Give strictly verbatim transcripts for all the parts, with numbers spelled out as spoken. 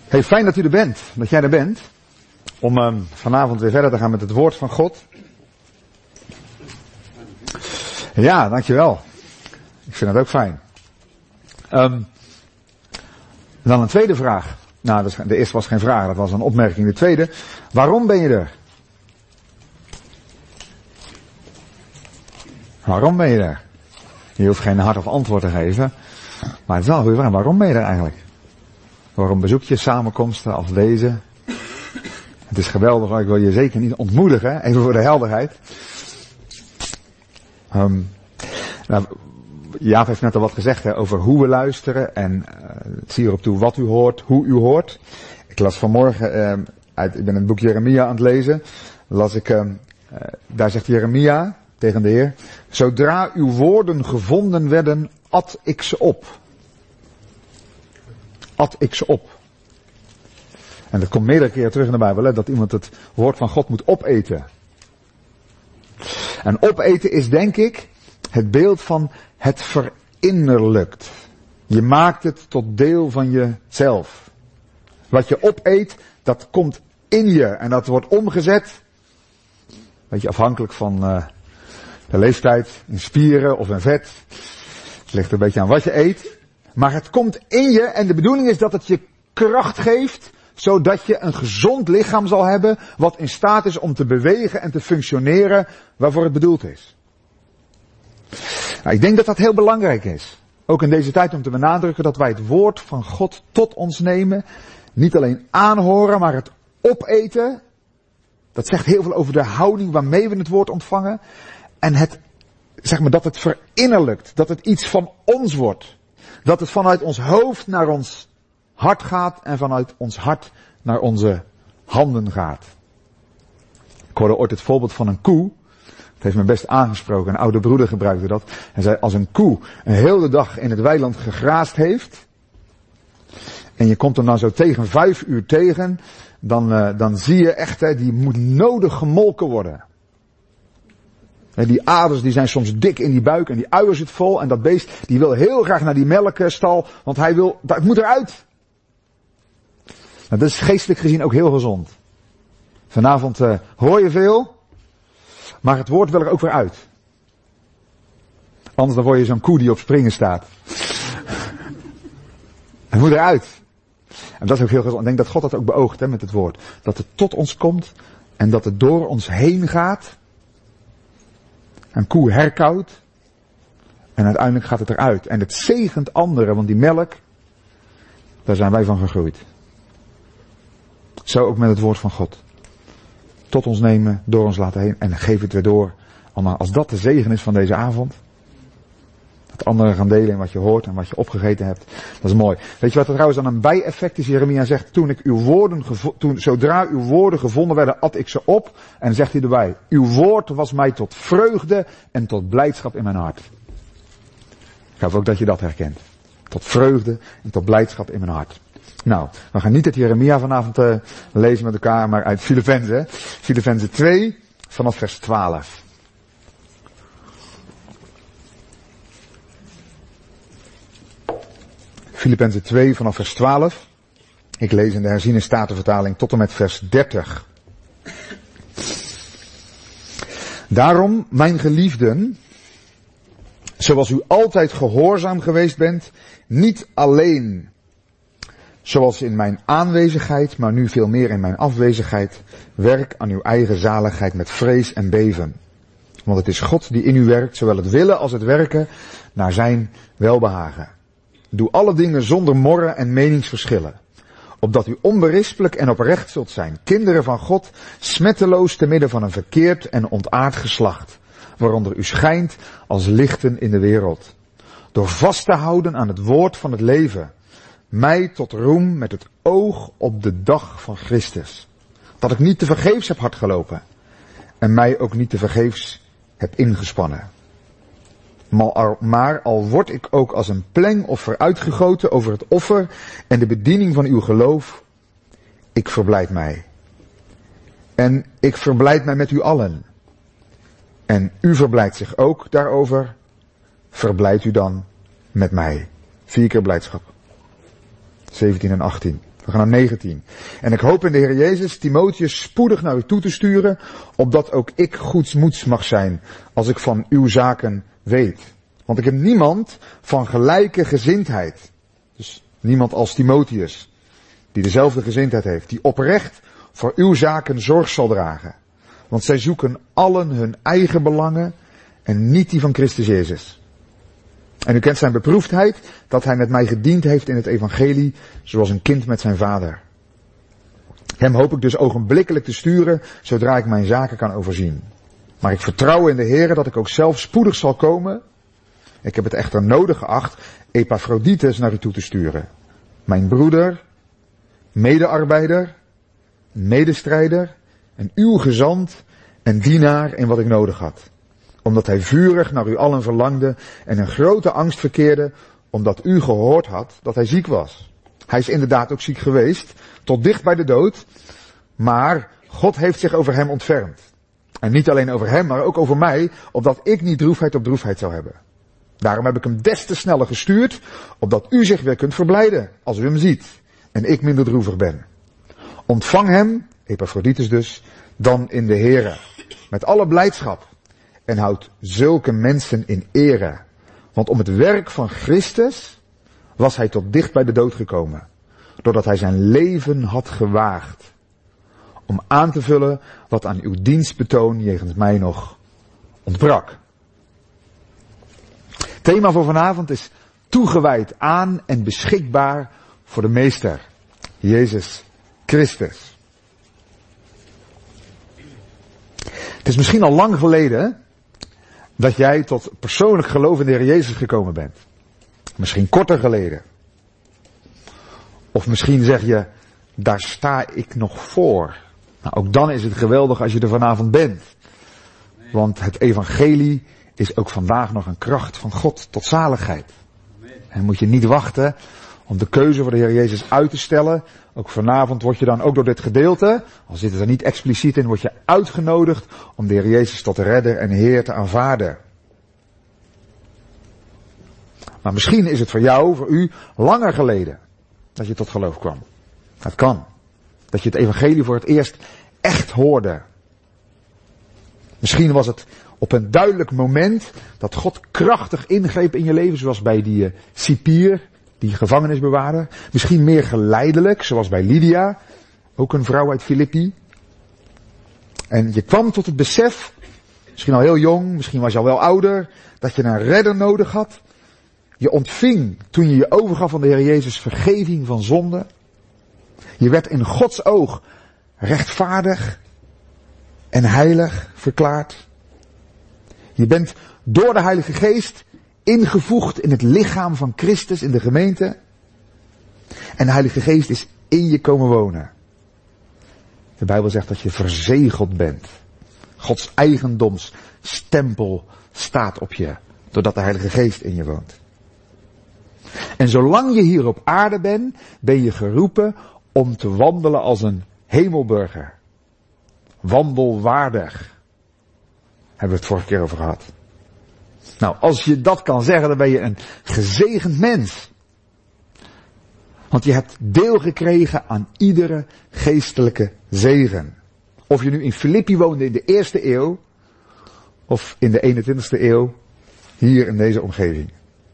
Hey, fijn dat u er bent, dat jij er bent. Om uh, vanavond weer verder te gaan met het woord van God. Ja, dankjewel. Ik vind dat ook fijn. Um, dan een tweede vraag. Nou, dat is, de eerste was geen vraag, dat was een opmerking. De tweede, waarom ben je er? Waarom ben je er? Je hoeft geen hard of antwoord te geven. Maar het is wel een goede vraag. Waarom ben je er eigenlijk? Waarom bezoek je samenkomsten als deze? Het is geweldig, maar ik wil je zeker niet ontmoedigen. Even voor de helderheid. Um, nou, Jaap heeft net al wat gezegd hè, over hoe we luisteren. En uh, het zie erop toe wat u hoort, hoe u hoort. Ik las vanmorgen, uh, uit, ik ben het boek Jeremia aan het lezen. Las ik, uh, uh, daar zegt Jeremia tegen de Heer. Zodra uw woorden gevonden werden, at ik ze op. At ik ze op. En dat komt meerdere keren terug in de Bijbel, hè, dat iemand het woord van God moet opeten. En opeten is denk ik het beeld van het verinnerlijkt. Je maakt het tot deel van jezelf. Wat je opeet, dat komt in je en dat wordt omgezet. Weet je, afhankelijk van uh, de leeftijd, in spieren of in vet. Het ligt een beetje aan wat je eet. Maar het komt in je en de bedoeling is dat het je kracht geeft, zodat je een gezond lichaam zal hebben, wat in staat is om te bewegen en te functioneren waarvoor het bedoeld is. Nou, ik denk dat dat heel belangrijk is. Ook in deze tijd om te benadrukken dat wij het woord van God tot ons nemen. Niet alleen aanhoren, maar het opeten. Dat zegt heel veel over de houding waarmee we het woord ontvangen. En het, zeg maar, dat het verinnerlijkt. Dat het iets van ons wordt. Dat het vanuit ons hoofd naar ons hart gaat en vanuit ons hart naar onze handen gaat. Ik hoorde ooit het voorbeeld van een koe. Het heeft me best aangesproken. Een oude broeder gebruikte dat. Hij zei, als een koe een hele dag in het weiland gegraast heeft, en je komt hem dan zo tegen vijf uur tegen, dan, uh, dan zie je echt, hè, die moet nodig gemolken worden. En die aders die zijn soms dik in die buik en die uier zit vol en dat beest die wil heel graag naar die melkstal, want hij wil, dat moet eruit. Nou, dat is geestelijk gezien ook heel gezond. Vanavond uh, hoor je veel, maar het woord wil er ook weer uit. Anders dan word je zo'n koe die op springen staat. Het moet eruit. En dat is ook heel gezond. Ik denk dat God dat ook beoogt hè, met het woord. Dat het tot ons komt en dat het door ons heen gaat. Een koe herkauwt. En uiteindelijk gaat het eruit. En het zegent anderen, want die melk, daar zijn wij van gegroeid. Zo ook met het woord van God. Tot ons nemen, door ons laten heen en geef het weer door. Als dat de zegen is van deze avond. Dat anderen gaan delen in wat je hoort en wat je opgegeten hebt. Dat is mooi. Weet je wat er trouwens dan een bijeffect is? Jeremia zegt, toen ik uw woorden, gevo- toen, zodra uw woorden gevonden werden, at ik ze op. En zegt hij erbij, uw woord was mij tot vreugde en tot blijdschap in mijn hart. Ik hoop ook dat je dat herkent. Tot vreugde en tot blijdschap in mijn hart. Nou, we gaan niet uit Jeremia vanavond uh, lezen met elkaar, maar uit Filippenzen. Filippenzen twee, vanaf vers twaalf. Filippenzen twee, vanaf vers twaalf. Ik lees in de herziene statenvertaling tot en met vers dertig. Daarom, mijn geliefden, zoals u altijd gehoorzaam geweest bent, niet alleen zoals in mijn aanwezigheid, maar nu veel meer in mijn afwezigheid, werk aan uw eigen zaligheid met vrees en beven. Want het is God die in u werkt, zowel het willen als het werken, naar zijn welbehagen. Doe alle dingen zonder morren en meningsverschillen, opdat u onberispelijk en oprecht zult zijn, kinderen van God, smetteloos te midden van een verkeerd en ontaard geslacht, waaronder u schijnt als lichten in de wereld. Door vast te houden aan het woord van het leven, mij tot roem met het oog op de dag van Christus. Dat ik niet te vergeefs heb hard gelopen en mij ook niet te vergeefs heb ingespannen. Maar al word ik ook als een plengoffer uitgegoten over het offer en de bediening van uw geloof, ik verblijd mij. En ik verblijd mij met u allen. En u verblijdt zich ook daarover, verblijd u dan met mij. Vier keer blijdschap. zeventien en achttien. We gaan naar negentien. En ik hoop in de Heer Jezus Timotheus spoedig naar u toe te sturen, opdat ook ik goedsmoeds mag zijn, als ik van uw zaken weet. Want ik heb niemand van gelijke gezindheid. Dus niemand als Timotheus, die dezelfde gezindheid heeft, die oprecht voor uw zaken zorg zal dragen. Want zij zoeken allen hun eigen belangen en niet die van Christus Jezus. En u kent zijn beproefdheid, dat hij met mij gediend heeft in het evangelie, zoals een kind met zijn vader. Hem hoop ik dus ogenblikkelijk te sturen, zodra ik mijn zaken kan overzien. Maar ik vertrouw in de Heer dat ik ook zelf spoedig zal komen. Ik heb het echter nodig geacht Epaphroditus naar u toe te sturen. Mijn broeder, medearbeider, medestrijder en uw gezant en dienaar in wat ik nodig had. Omdat hij vurig naar u allen verlangde en een grote angst verkeerde, omdat u gehoord had dat hij ziek was. Hij is inderdaad ook ziek geweest, tot dicht bij de dood, maar God heeft zich over hem ontfermd. En niet alleen over hem, maar ook over mij, opdat ik niet droefheid op droefheid zou hebben. Daarom heb ik hem des te sneller gestuurd, opdat u zich weer kunt verblijden, als u hem ziet, en ik minder droevig ben. Ontvang hem, Epaphroditus dus, dan in de Here, met alle blijdschap. En houd zulke mensen in ere. Want om het werk van Christus was hij tot dicht bij de dood gekomen. Doordat hij zijn leven had gewaagd. Om aan te vullen wat aan uw dienstbetoon jegens mij nog ontbrak. Thema voor vanavond is toegewijd aan en beschikbaar voor de Meester. Jezus Christus. Het is misschien al lang geleden dat jij tot persoonlijk geloof in de Heer Jezus gekomen bent. Misschien korter geleden. Of misschien zeg je, daar sta ik nog voor. Nou, ook dan is het geweldig als je er vanavond bent. Want het evangelie is ook vandaag nog een kracht van God tot zaligheid. En moet je niet wachten om de keuze voor de Heer Jezus uit te stellen. Ook vanavond word je dan ook door dit gedeelte, al zit het er niet expliciet in, word je uitgenodigd om de Heer Jezus tot redder en Heer te aanvaarden. Maar misschien is het voor jou, voor u, langer geleden dat je tot geloof kwam. Dat kan. Dat je het evangelie voor het eerst echt hoorde. Misschien was het op een duidelijk moment dat God krachtig ingreep in je leven, zoals bij die uh, cipier, die gevangenisbewaarder. Misschien meer geleidelijk, zoals bij Lydia, ook een vrouw uit Filippi. En je kwam tot het besef, misschien al heel jong, misschien was je al wel ouder, dat je een redder nodig had. Je ontving, toen je je overgaf aan de Heer Jezus, vergeving van zonde. Je werd in Gods oog rechtvaardig en heilig verklaard. Je bent door de Heilige Geest ingevoegd in het lichaam van Christus in de gemeente. En de Heilige Geest is in je komen wonen. De Bijbel zegt dat je verzegeld bent. Gods eigendomsstempel staat op je, doordat de Heilige Geest in je woont. En zolang je hier op aarde bent, ben je geroepen om te wandelen als een hemelburger. Wandelwaardig. Hebben we het vorige keer over gehad. Nou, als je dat kan zeggen, dan ben je een gezegend mens. Want je hebt deel gekregen aan iedere geestelijke zegen. Of je nu in Filippi woonde in de eerste eeuw, of in de eenentwintigste eeuw, hier in deze omgeving.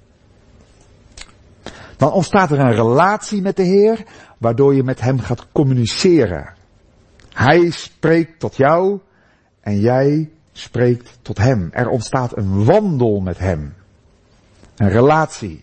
Dan ontstaat er een relatie met de Heer, waardoor je met hem gaat communiceren. Hij spreekt tot jou en jij spreekt tot hem. Er ontstaat een wandel met hem. Een relatie.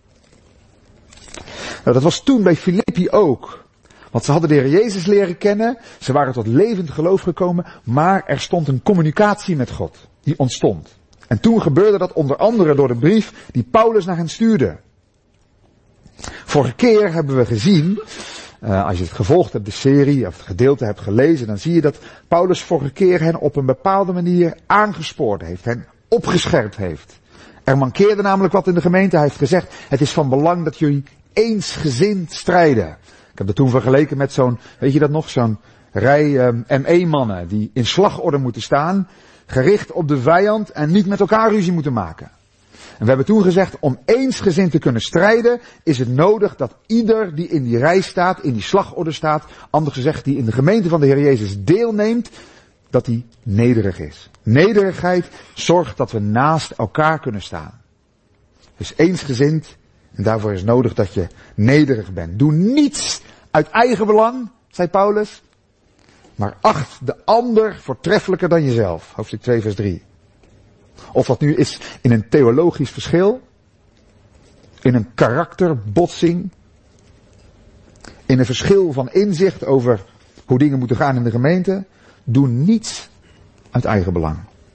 Nou, dat was toen bij Filippi ook. Want ze hadden de Heer Jezus leren kennen. Ze waren tot levend geloof gekomen. Maar er stond een communicatie met God. Die ontstond. En toen gebeurde dat onder andere door de brief die Paulus naar hen stuurde. Vorige keer hebben we gezien, uh, als je het gevolgd hebt, de serie of het gedeelte hebt gelezen, dan zie je dat Paulus vorige keer hen op een bepaalde manier aangespoord heeft, hen opgescherpt heeft. Er mankeerde namelijk wat in de gemeente. Hij heeft gezegd, het is van belang dat jullie eensgezind strijden. Ik heb dat toen vergeleken met zo'n, weet je dat nog, zo'n rij um, M E-mannen die in slagorde moeten staan, gericht op de vijand en niet met elkaar ruzie moeten maken. En we hebben toen gezegd, om eensgezind te kunnen strijden, is het nodig dat ieder die in die rij staat, in die slagorde staat, anders gezegd, die in de gemeente van de Heer Jezus deelneemt, dat die nederig is. Nederigheid zorgt dat we naast elkaar kunnen staan. Dus eensgezind, en daarvoor is nodig dat je nederig bent. Doe niets uit eigen belang, zei Paulus, maar acht de ander voortreffelijker dan jezelf. Hoofdstuk twee vers drie. Of dat nu is in een theologisch verschil, in een karakterbotsing, in een verschil van inzicht over hoe dingen moeten gaan in de gemeente. Doe niets uit eigen belang.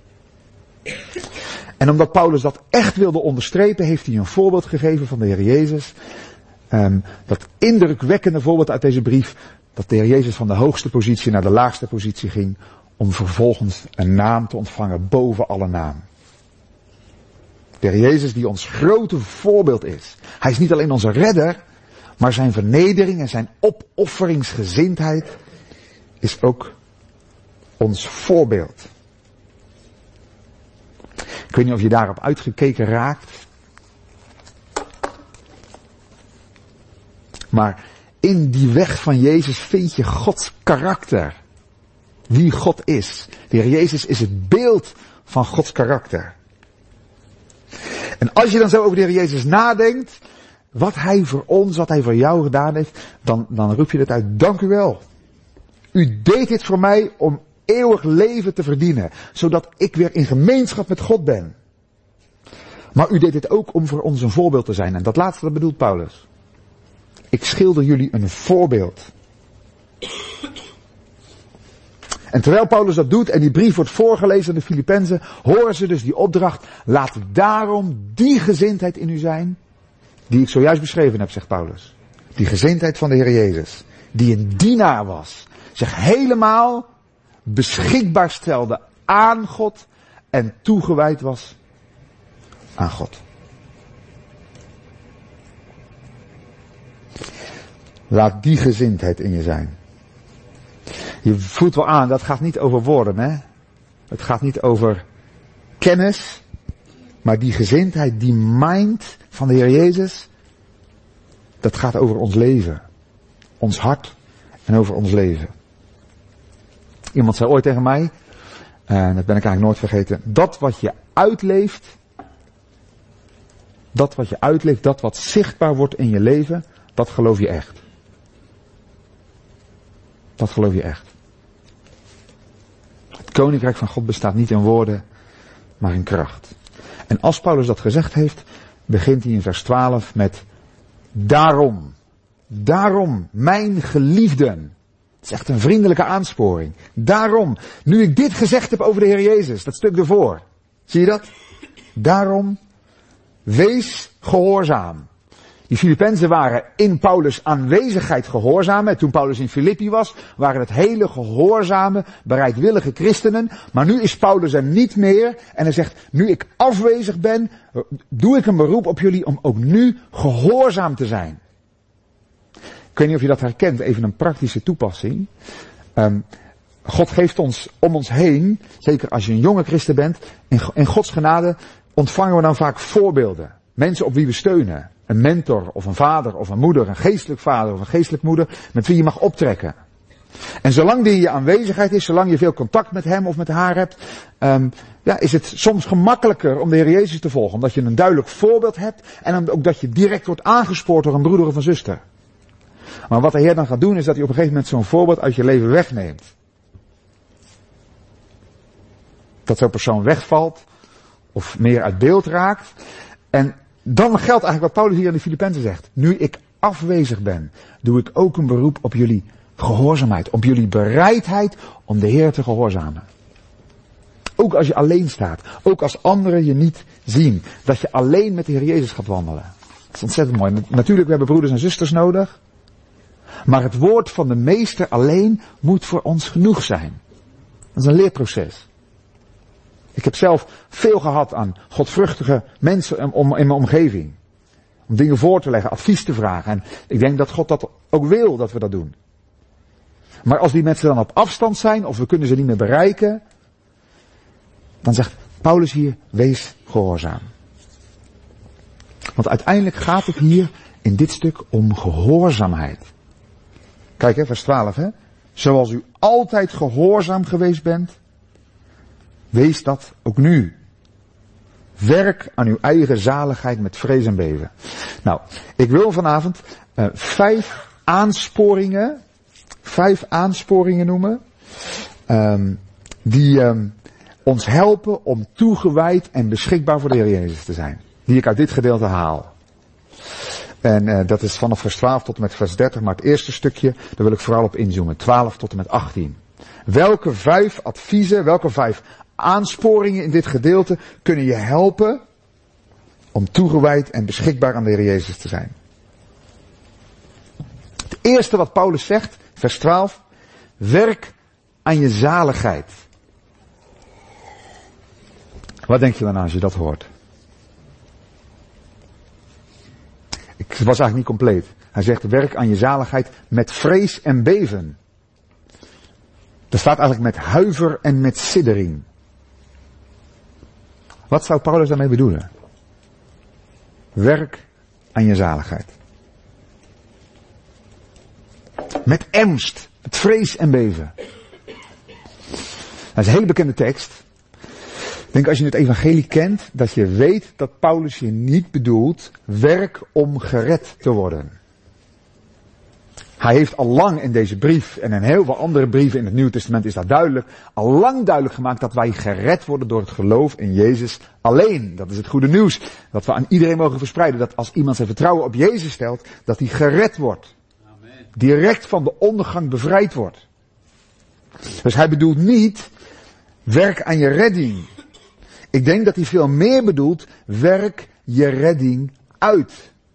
En omdat Paulus dat echt wilde onderstrepen, heeft hij een voorbeeld gegeven van de Heer Jezus. Um, dat indrukwekkende voorbeeld uit deze brief, dat de Heer Jezus van de hoogste positie naar de laagste positie ging, om vervolgens een naam te ontvangen boven alle naam. De Heer Jezus die ons grote voorbeeld is. Hij is niet alleen onze redder, maar zijn vernedering en zijn opofferingsgezindheid is ook ons voorbeeld. Ik weet niet of je daarop uitgekeken raakt. Maar in die weg van Jezus vind je Gods karakter. Wie God is. De Heer Jezus is het beeld van Gods karakter. En als je dan zo over de Heer Jezus nadenkt, wat Hij voor ons, wat Hij voor jou gedaan heeft, dan, dan roep je het uit, dank u wel. U deed dit voor mij om eeuwig leven te verdienen, zodat ik weer in gemeenschap met God ben. Maar u deed dit ook om voor ons een voorbeeld te zijn. En dat laatste, dat bedoelt Paulus. Ik schilder jullie een voorbeeld. En terwijl Paulus dat doet en die brief wordt voorgelezen aan de Filippenzen, horen ze dus die opdracht, laat daarom die gezindheid in u zijn, die ik zojuist beschreven heb, zegt Paulus. Die gezindheid van de Heer Jezus, die een dienaar was, zich helemaal beschikbaar stelde aan God en toegewijd was aan God. Laat die gezindheid in je zijn. Je voelt wel aan, dat gaat niet over woorden, hè. Het gaat niet over kennis, maar die gezindheid, die mind van de Heer Jezus, dat gaat over ons leven. Ons hart en over ons leven. Iemand zei ooit tegen mij, en dat ben ik eigenlijk nooit vergeten, dat wat je uitleeft, dat wat je uitleeft, dat wat zichtbaar wordt in je leven, dat geloof je echt. Dat geloof je echt. Het koninkrijk van God bestaat niet in woorden, maar in kracht. En als Paulus dat gezegd heeft, begint hij in vers twaalf met daarom, daarom, mijn geliefden. Het is echt een vriendelijke aansporing. Daarom, nu ik dit gezegd heb over de Heer Jezus, dat stuk ervoor. Zie je dat? Daarom, wees gehoorzaam. Die Filippenzen waren in Paulus' aanwezigheid gehoorzaam. En toen Paulus in Filippi was, waren het hele gehoorzame, bereidwillige christenen. Maar nu is Paulus er niet meer. En hij zegt, nu ik afwezig ben, doe ik een beroep op jullie om ook nu gehoorzaam te zijn. Ik weet niet of je dat herkent, even een praktische toepassing. Um, God geeft ons om ons heen, zeker als je een jonge christen bent, in, in Gods genade ontvangen we dan vaak voorbeelden. Mensen op wie we steunen. Een mentor of een vader of een moeder, een geestelijk vader of een geestelijk moeder, met wie je mag optrekken. En zolang die in je aanwezigheid is, zolang je veel contact met hem of met haar hebt, um, ja, is het soms gemakkelijker om de Heer Jezus te volgen. Omdat je een duidelijk voorbeeld hebt en ook dat je direct wordt aangespoord door een broeder of een zuster. Maar wat de Heer dan gaat doen, is dat hij op een gegeven moment zo'n voorbeeld uit je leven wegneemt. Dat zo'n persoon wegvalt, of meer uit beeld raakt. En dan geldt eigenlijk wat Paulus hier aan de Filippenzen zegt. Nu ik afwezig ben, doe ik ook een beroep op jullie gehoorzaamheid. Op jullie bereidheid om de Heer te gehoorzamen. Ook als je alleen staat. Ook als anderen je niet zien. Dat je alleen met de Heer Jezus gaat wandelen. Dat is ontzettend mooi. Natuurlijk, we hebben broeders en zusters nodig. Maar het woord van de meester alleen moet voor ons genoeg zijn. Dat is een leerproces. Ik heb zelf veel gehad aan godvruchtige mensen in mijn omgeving. Om dingen voor te leggen, advies te vragen. En ik denk dat God dat ook wil, dat we dat doen. Maar als die mensen dan op afstand zijn, of we kunnen ze niet meer bereiken, dan zegt Paulus hier, wees gehoorzaam. Want uiteindelijk gaat het hier in dit stuk om gehoorzaamheid. Kijk hè, vers twaalf hè. Zoals u altijd gehoorzaam geweest bent, wees dat ook nu. Werk aan uw eigen zaligheid met vrees en beven. Nou, ik wil vanavond uh, vijf aansporingen, vijf aansporingen noemen, um, die um, ons helpen om toegewijd en beschikbaar voor de Heer Jezus te zijn. Die ik uit dit gedeelte haal. En uh, dat is vanaf vers twaalf tot en met vers dertig, maar het eerste stukje, daar wil ik vooral op inzoomen. twaalf tot en met achttien. Welke vijf adviezen, welke vijf aansporingen in dit gedeelte kunnen je helpen om toegewijd en beschikbaar aan de Heer Jezus te zijn? Het eerste wat Paulus zegt, vers twaalf, werk aan je zaligheid. Wat denk je dan als je dat hoort? Ik was eigenlijk niet compleet. Hij zegt, werk aan je zaligheid met vrees en beven. Er staat eigenlijk met huiver en met siddering. Wat zou Paulus daarmee bedoelen? Werk aan je zaligheid. Met ernst, met vrees en beven. Dat is een hele bekende tekst. Ik denk als je het evangelie kent, dat je weet dat Paulus je niet bedoelt, werk om gered te worden. Hij heeft al lang in deze brief en in heel veel andere brieven in het Nieuwe Testament is dat duidelijk, al lang duidelijk gemaakt dat wij gered worden door het geloof in Jezus alleen. Dat is het goede nieuws, dat we aan iedereen mogen verspreiden, dat als iemand zijn vertrouwen op Jezus stelt, dat hij gered wordt. Amen. Direct van de ondergang bevrijd wordt. Dus hij bedoelt niet, werk aan je redding. Ik denk dat hij veel meer bedoelt, werk je redding uit.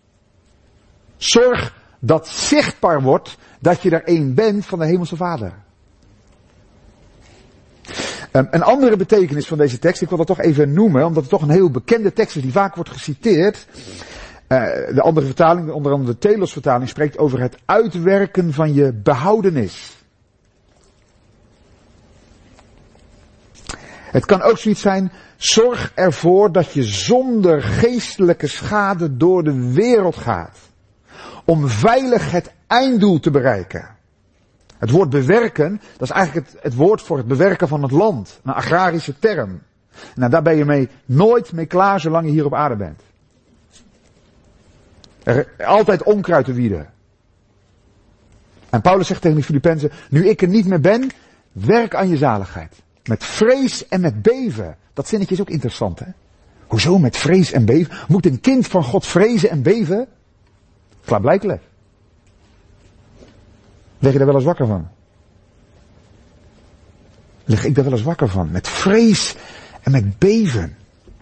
Zorg dat zichtbaar wordt dat je er één bent van de Hemelse Vader. Um, een andere betekenis van deze tekst, ik wil dat toch even noemen, omdat het toch een heel bekende tekst is die vaak wordt geciteerd. Uh, de andere vertaling, onder andere de Telos vertaling, spreekt over het uitwerken van je behoudenis. Het kan ook zoiets zijn, zorg ervoor dat je zonder geestelijke schade door de wereld gaat. Om veilig het einddoel te bereiken. Het woord bewerken, dat is eigenlijk het, het woord voor het bewerken van het land. Een agrarische term. Nou, daar ben je mee nooit mee klaar zolang je hier op aarde bent. Er, altijd onkruid te wieden. En Paulus zegt tegen die Filippenzen, nu ik er niet meer ben, werk aan je zaligheid. Met vrees en met beven. Dat zinnetje is ook interessant, hè? Hoezo met vrees en beven? Moet een kind van God vrezen en beven? Klaarblijkelijk. Leg je daar wel eens wakker van? Leg ik daar wel eens wakker van? Met vrees en met beven.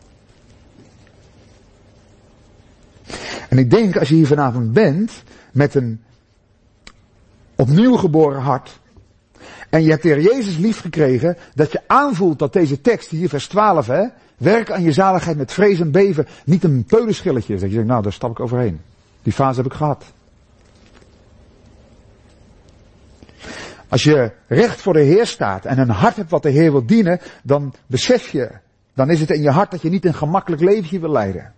En ik denk, als je hier vanavond bent, met een opnieuw geboren hart, en je hebt de Heer Jezus lief gekregen, dat je aanvoelt dat deze tekst, hier vers twaalf, hè, werk aan je zaligheid met vrees en beven, niet een peulenschilletje is. Dat je denkt, nou, daar stap ik overheen. Die fase heb ik gehad. Als je recht voor de Heer staat en een hart hebt wat de Heer wil dienen, dan besef je, dan is het in je hart dat je niet een gemakkelijk leventje wil leiden.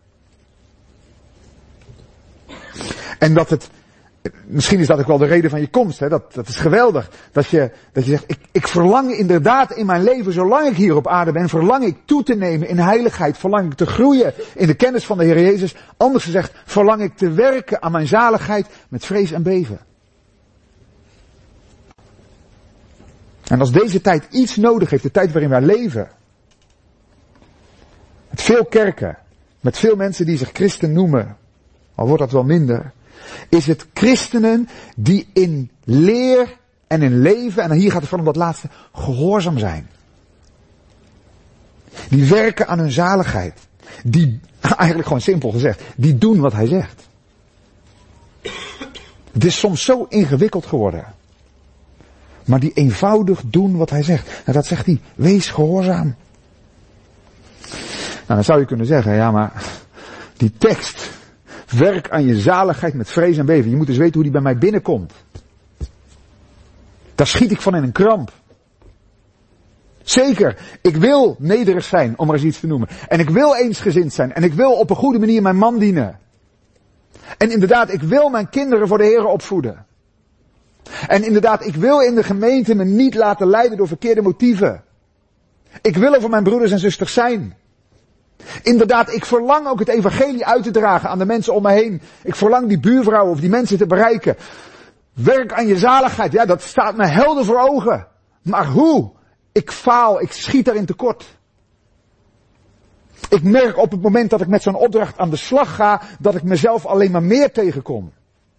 En dat het, misschien is dat ook wel de reden van je komst, hè? Dat, dat is geweldig. Dat je, dat je zegt, ik, ik verlang inderdaad in mijn leven, zolang ik hier op aarde ben, verlang ik toe te nemen in heiligheid, verlang ik te groeien in de kennis van de Heer Jezus. Anders gezegd, verlang ik te werken aan mijn zaligheid met vrees en beven. En als deze tijd iets nodig heeft, de tijd waarin wij leven, met veel kerken, met veel mensen die zich christen noemen, al wordt dat wel minder, is het christenen die in leer en in leven, en hier gaat het van om dat laatste, gehoorzaam zijn. Die werken aan hun zaligheid. Die, eigenlijk gewoon simpel gezegd, die doen wat hij zegt. Het is soms zo ingewikkeld geworden. Maar die eenvoudig doen wat hij zegt. En dat zegt hij, wees gehoorzaam. Nou, dan zou je kunnen zeggen, ja maar, die tekst, werk aan je zaligheid met vrees en beven. Je moet eens weten hoe die bij mij binnenkomt. Daar schiet ik van in een kramp. Zeker, ik wil nederig zijn, om maar eens iets te noemen. En ik wil eensgezind zijn. En ik wil op een goede manier mijn man dienen. En inderdaad, ik wil mijn kinderen voor de Heer opvoeden. En inderdaad, ik wil in de gemeente me niet laten leiden door verkeerde motieven. Ik wil er voor mijn broeders en zusters zijn. Inderdaad, ik verlang ook het evangelie uit te dragen aan de mensen om me heen. Ik verlang die buurvrouwen of die mensen te bereiken. Werk aan je zaligheid, ja, dat staat me helder voor ogen. Maar hoe? Ik faal, ik schiet daarin tekort. Ik merk op het moment dat ik met zo'n opdracht aan de slag ga, dat ik mezelf alleen maar meer tegenkom.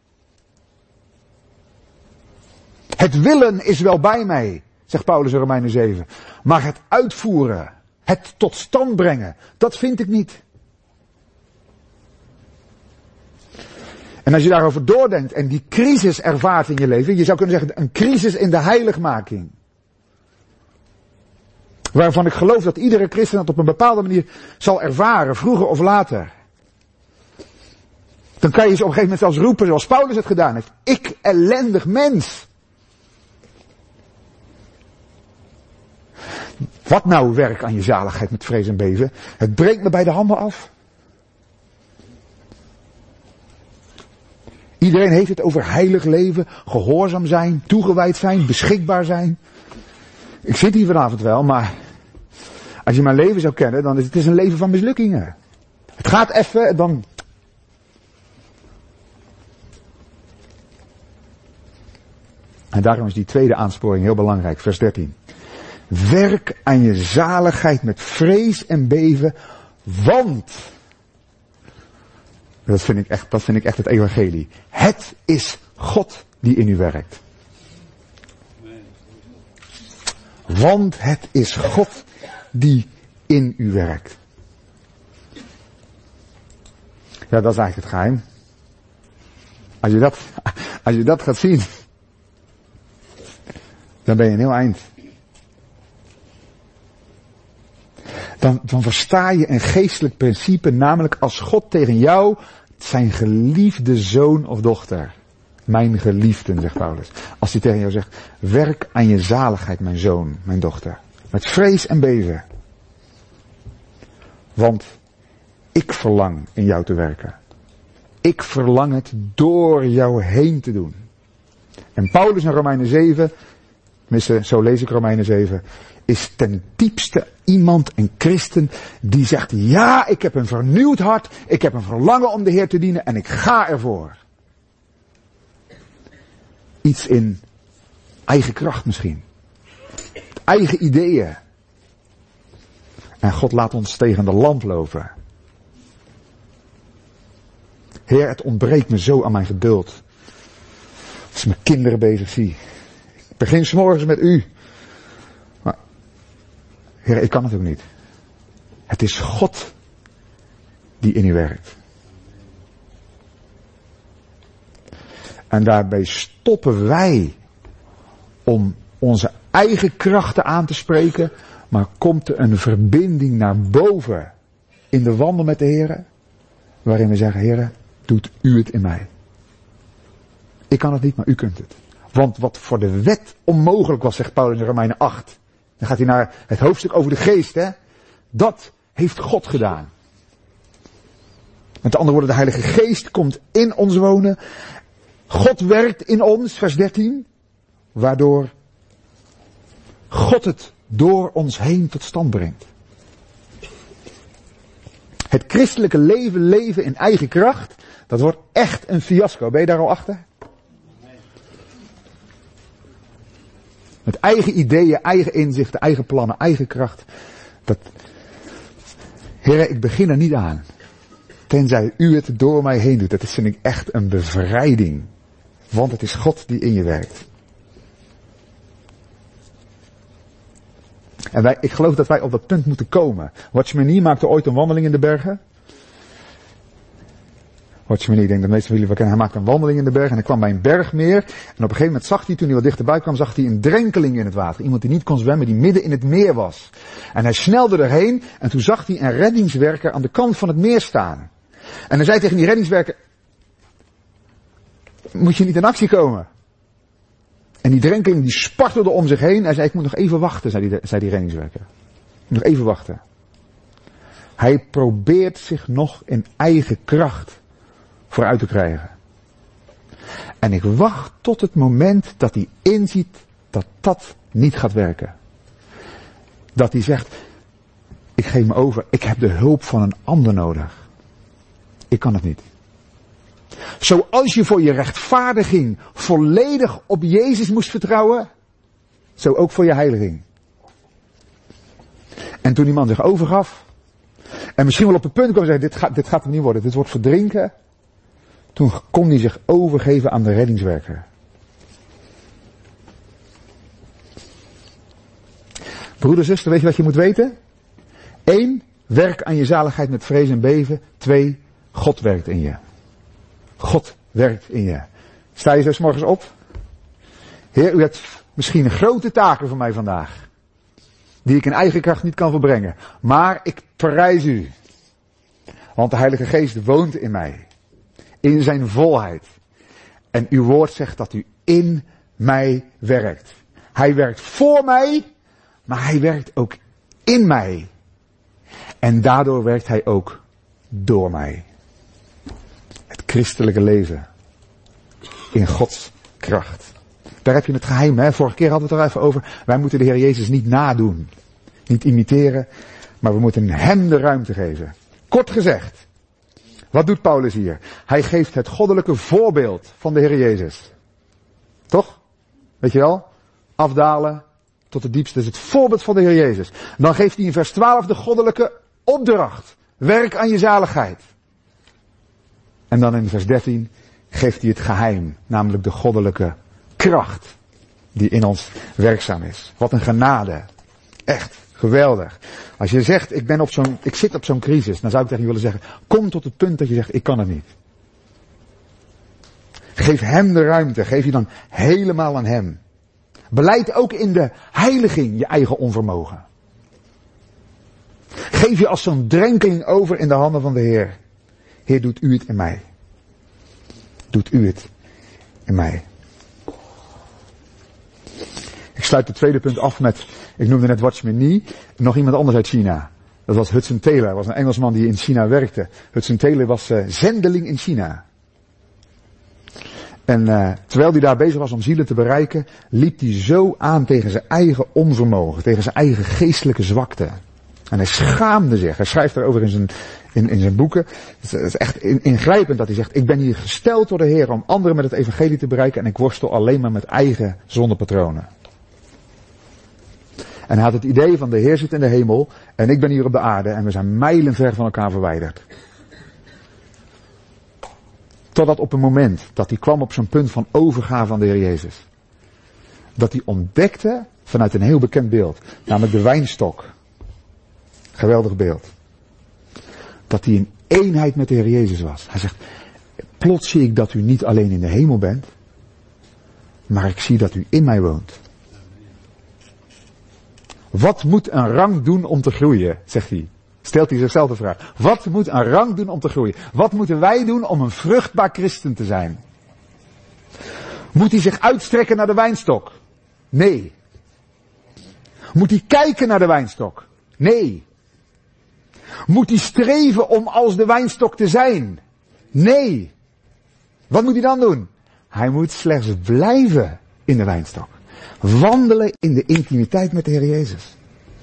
Het willen is wel bij mij, zegt Paulus in Romeinen zeven. Maar het uitvoeren, het tot stand brengen, dat vind ik niet. En als je daarover doordenkt en die crisis ervaart in je leven, je zou kunnen zeggen een crisis in de heiligmaking. Waarvan ik geloof dat iedere christen dat op een bepaalde manier zal ervaren, vroeger of later. Dan kan je ze op een gegeven moment zelfs roepen zoals Paulus het gedaan heeft. Ik ellendig mens. Wat nou werk aan je zaligheid met vrees en beven? Het breekt me bij de handen af. Iedereen heeft het over heilig leven, gehoorzaam zijn, toegewijd zijn, beschikbaar zijn. Ik zit hier vanavond wel, maar als je mijn leven zou kennen, dan is het is een leven van mislukkingen. Het gaat even, dan... En daarom is die tweede aansporing heel belangrijk, vers dertien. Werk aan je zaligheid met vrees en beven, want... Dat vind ik echt, dat vind ik echt het evangelie. Het is God die in u werkt. Want het is God die in u werkt. Ja, dat is eigenlijk het geheim. Als je dat, als je dat gaat zien, dan ben je een heel eind. Dan, dan versta je een geestelijk principe, namelijk als God tegen jou, zijn geliefde zoon of dochter, mijn geliefden, zegt Paulus. Als hij tegen jou zegt, werk aan je zaligheid, mijn zoon, mijn dochter. Met vrees en beven. Want ik verlang in jou te werken. Ik verlang het door jou heen te doen. En Paulus in Romeinen zeven, tenminste, zo lees ik Romeinen zeven, is ten diepste iemand, een christen, die zegt, ja, ik heb een vernieuwd hart, ik heb een verlangen om de Heer te dienen en ik ga ervoor. Iets in eigen kracht misschien. Eigen ideeën. En God laat ons tegen de lamp lopen. Heer, het ontbreekt me zo aan mijn geduld. Als ik mijn kinderen bezig zie. Ik begin 's morgens met u. Maar, Heer, ik kan het ook niet. Het is God die in u werkt. En daarbij stoppen wij om onze eigen krachten aan te spreken, maar komt er een verbinding naar boven in de wandel met de Heer, waarin we zeggen, Heer, doet u het in mij. Ik kan het niet, maar u kunt het. Want wat voor de wet onmogelijk was, zegt Paulus in Romeinen acht. Dan gaat hij naar het hoofdstuk over de geest, hè. Dat heeft God gedaan. Met andere woorden, de Heilige Geest komt in ons wonen. God werkt in ons, vers dertien. Waardoor God het door ons heen tot stand brengt. Het christelijke leven, leven in eigen kracht, dat wordt echt een fiasco. Ben je daar al achter? Met eigen ideeën, eigen inzichten, eigen plannen, eigen kracht. Dat, Heer, ik begin er niet aan. Tenzij u het door mij heen doet. Dat vind ik echt een bevrijding. Want het is God die in je werkt. En wij, ik geloof dat wij op dat punt moeten komen. Watchman Nee maakte ooit een wandeling in de bergen. Watchman Nee, ik denk dat de meeste van jullie wel kennen. Hij maakte een wandeling in de bergen en hij kwam bij een bergmeer. En op een gegeven moment zag hij, toen hij wat dichterbij kwam, zag hij een drenkeling in het water. Iemand die niet kon zwemmen, die midden in het meer was. En hij snelde erheen en toen zag hij een reddingswerker aan de kant van het meer staan. En hij zei tegen die reddingswerker, moet je niet in actie komen? En die drenkeling die spartelde om zich heen. Hij zei, ik moet nog even wachten, zei die, zei die reddingswerker. Ik moet nog even wachten. Hij probeert zich nog in eigen kracht vooruit te krijgen. En ik wacht tot het moment dat hij inziet dat dat niet gaat werken. Dat hij zegt, ik geef me over, ik heb de hulp van een ander nodig. Ik kan het niet. Zoals je voor je rechtvaardiging volledig op Jezus moest vertrouwen, zo ook voor je heiliging. En toen die man zich overgaf, en misschien wel op het punt kwam en zei, dit gaat, dit gaat hem niet worden, dit wordt verdrinken. Toen kon hij zich overgeven aan de reddingswerker. Broeder, zuster, weet je wat je moet weten? Eén, werk aan je zaligheid met vrees en beven. Twee, God werkt in je. God werkt in je. Sta je zo 's morgens op? Heer, u hebt misschien grote taken voor mij vandaag. Die ik in eigen kracht niet kan volbrengen. Maar ik prijs u. Want de Heilige Geest woont in mij. In zijn volheid. En uw woord zegt dat u in mij werkt. Hij werkt voor mij. Maar hij werkt ook in mij. En daardoor werkt hij ook door mij. Het christelijke leven. In Gods kracht. Daar heb je het geheim, hè. Vorige keer hadden we het er even over. Wij moeten de Heer Jezus niet nadoen. Niet imiteren. Maar we moeten hem de ruimte geven. Kort gezegd. Wat doet Paulus hier? Hij geeft het goddelijke voorbeeld van de Heer Jezus. Toch? Weet je wel? Afdalen tot het diepste is het voorbeeld van de Heer Jezus. Dan geeft hij in vers twaalf de goddelijke opdracht. Werk aan je zaligheid. En dan in vers dertien geeft hij het geheim. Namelijk de goddelijke kracht. Die in ons werkzaam is. Wat een genade. Echt. Geweldig. Als je zegt, ik ben op zo'n, ik zit op zo'n crisis, dan zou ik tegen je willen zeggen, kom tot het punt dat je zegt, ik kan het niet. Geef hem de ruimte, geef je dan helemaal aan hem. Beleid ook in de heiliging je eigen onvermogen. Geef je als zo'n drenkeling over in de handen van de Heer. Heer, doet u het in mij. Doet u het in mij. Ik sluit het tweede punt af met, ik noemde net Watchman Nee, nog iemand anders uit China. Dat was Hudson Taylor, dat was een Engelsman die in China werkte. Hudson Taylor was uh, zendeling in China. En uh, terwijl hij daar bezig was om zielen te bereiken, liep hij zo aan tegen zijn eigen onvermogen, tegen zijn eigen geestelijke zwakte. En hij schaamde zich. Hij schrijft daarover in zijn, in, in zijn boeken. Het is echt ingrijpend dat hij zegt, ik ben hier gesteld door de Heer om anderen met het evangelie te bereiken en ik worstel alleen maar met eigen zondepatronen. En hij had het idee van de Heer zit in de hemel en ik ben hier op de aarde en we zijn mijlenver van elkaar verwijderd. Totdat op een moment dat hij kwam op zo'n punt van overgave aan de Heer Jezus. Dat hij ontdekte vanuit een heel bekend beeld, namelijk de wijnstok. Geweldig beeld. Dat hij in eenheid met de Heer Jezus was. Hij zegt, plots zie ik dat u niet alleen in de hemel bent, maar ik zie dat u in mij woont. Wat moet een rank doen om te groeien, zegt hij. Stelt hij zichzelf de vraag. Wat moet een rank doen om te groeien? Wat moeten wij doen om een vruchtbaar christen te zijn? Moet hij zich uitstrekken naar de wijnstok? Nee. Moet hij kijken naar de wijnstok? Nee. Moet hij streven om als de wijnstok te zijn? Nee. Wat moet hij dan doen? Hij moet slechts blijven in de wijnstok. Wandelen in de intimiteit met de Heer Jezus.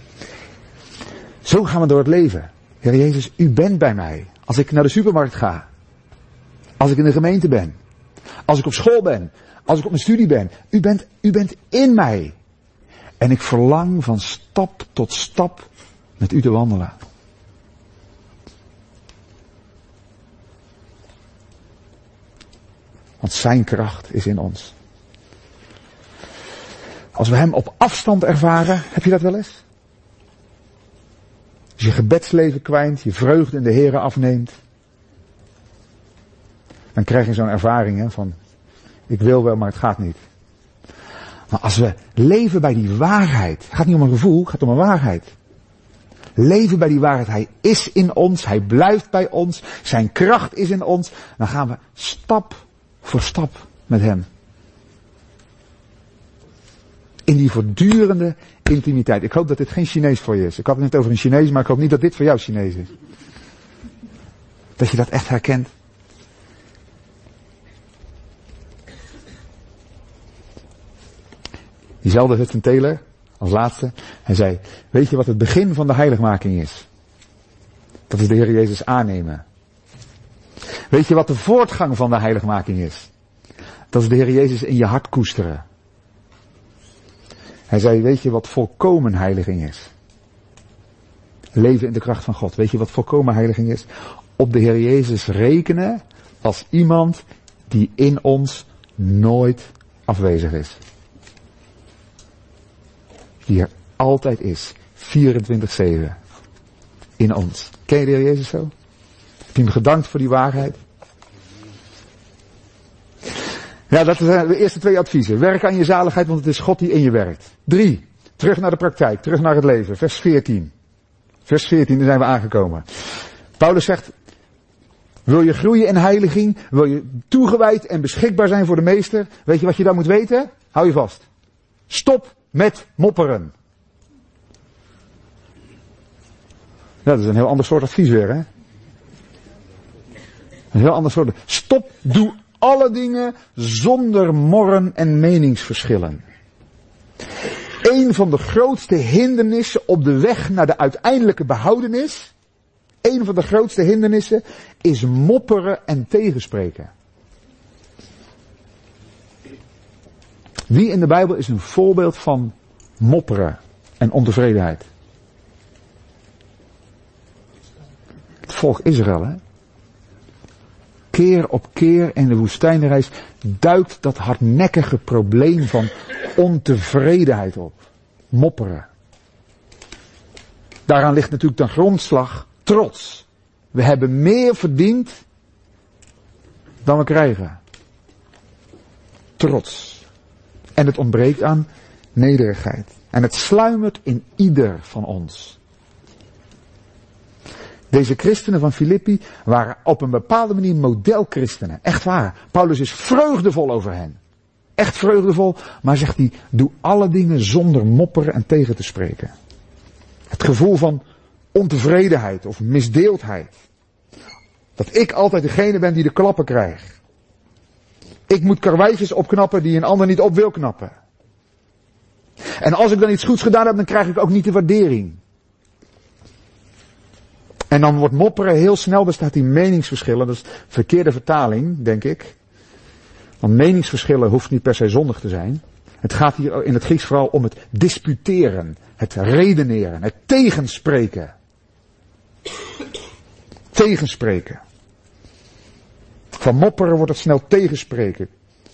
Zo gaan we door het leven. Heer Jezus, u bent bij mij. Als ik naar de supermarkt ga. Als ik in de gemeente ben. Als ik op school ben. Als ik op mijn studie ben. U bent, u bent in mij. En ik verlang van stap tot stap met u te wandelen. Want zijn kracht is in ons. Als we hem op afstand ervaren, heb je dat wel eens? Als je gebedsleven kwijnt, je vreugde in de Here afneemt. Dan krijg je zo'n ervaring hè, van, ik wil wel, maar het gaat niet. Maar als we leven bij die waarheid, het gaat niet om een gevoel, het gaat om een waarheid. Leven bij die waarheid, hij is in ons, hij blijft bij ons, zijn kracht is in ons. Dan gaan we stap voor stap met hem. In die voortdurende intimiteit. Ik hoop dat dit geen Chinees voor je is. Ik had het net over een Chinees, maar ik hoop niet dat dit voor jou Chinees is. Dat je dat echt herkent. Diezelfde Hudson Taylor, als laatste, hij zei, weet je wat het begin van de heiligmaking is? Dat is de Heer Jezus aannemen. Weet je wat de voortgang van de heiligmaking is? Dat is de Heer Jezus in je hart koesteren. Hij zei, weet je wat volkomen heiliging is? Leven in de kracht van God. Weet je wat volkomen heiliging is? Op de Heer Jezus rekenen als iemand die in ons nooit afwezig is. Die er altijd is. vierentwintig zeven. In ons. Ken je de Heer Jezus zo? Heb je hem gedankt voor die waarheid? Ja, dat zijn de eerste twee adviezen. Werk aan je zaligheid, want het is God die in je werkt. Drie. Terug naar de praktijk. Terug naar het leven. Vers veertien. Vers veertien, daar zijn we aangekomen. Paulus zegt, wil je groeien in heiliging? Wil je toegewijd en beschikbaar zijn voor de meester? Weet je wat je dan moet weten? Hou je vast. Stop met mopperen. Ja, dat is een heel ander soort advies weer, hè? Een heel ander soort. Stop, doe alle dingen zonder morren en meningsverschillen. Een van de grootste hindernissen op de weg naar de uiteindelijke behoudenis, een van de grootste hindernissen, is mopperen en tegenspreken. Wie in de Bijbel is een voorbeeld van mopperen en ontevredenheid? Het volk Israël, hè? Keer op keer in de woestijnreis duikt dat hardnekkige probleem van ontevredenheid op. Mopperen. Daaraan ligt natuurlijk ten grondslag trots. We hebben meer verdiend dan we krijgen. Trots. En het ontbreekt aan nederigheid. En het sluimert in ieder van ons. Deze christenen van Filippi waren op een bepaalde manier modelchristenen. Echt waar. Paulus is vreugdevol over hen. Echt vreugdevol. Maar zegt hij, doe alle dingen zonder mopperen en tegen te spreken. Het gevoel van ontevredenheid of misdeeldheid. Dat ik altijd degene ben die de klappen krijgt. Ik moet karweitjes opknappen die een ander niet op wil knappen. En als ik dan iets goeds gedaan heb, dan krijg ik ook niet de waardering. En dan wordt mopperen heel snel, daar staat die meningsverschillen. Dat is verkeerde vertaling, denk ik. Want meningsverschillen hoeft niet per se zondig te zijn. Het gaat hier in het Grieks vooral om het disputeren, het redeneren, het tegenspreken. Tegenspreken. Van mopperen wordt het snel tegenspreken.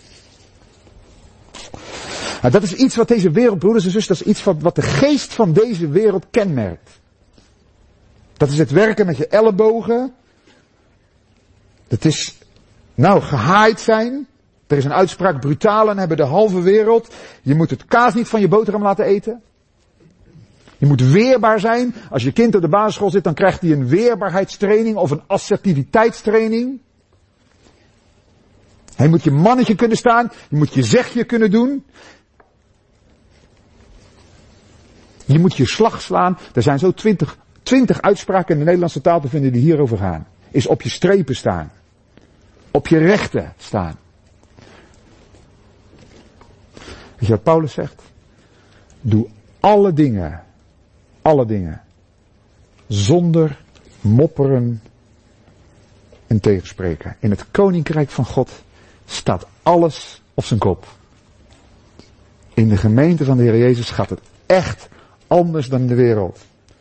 Nou, dat is iets wat deze wereld, broeders en zusters, dat is iets wat, wat de geest van deze wereld kenmerkt. Dat is het werken met je ellebogen. Dat is, nou, gehaaid zijn. Er is een uitspraak, brutalen hebben de halve wereld. Je moet het kaas niet van je boterham laten eten. Je moet weerbaar zijn. Als je kind op de basisschool zit, dan krijgt hij een weerbaarheidstraining of een assertiviteitstraining. Hij moet je mannetje kunnen staan. Je moet je zegje kunnen doen. Je moet je slag slaan. Er zijn zo twintig, twintig uitspraken in de Nederlandse taal te vinden die hierover gaan. Is op je strepen staan. Op je rechten staan. Weet je wat Paulus zegt? Doe alle dingen, alle dingen, zonder mopperen en tegenspreken. In het koninkrijk van God staat alles op zijn kop. In de gemeente van de Heer Jezus gaat het echt anders dan in de wereld.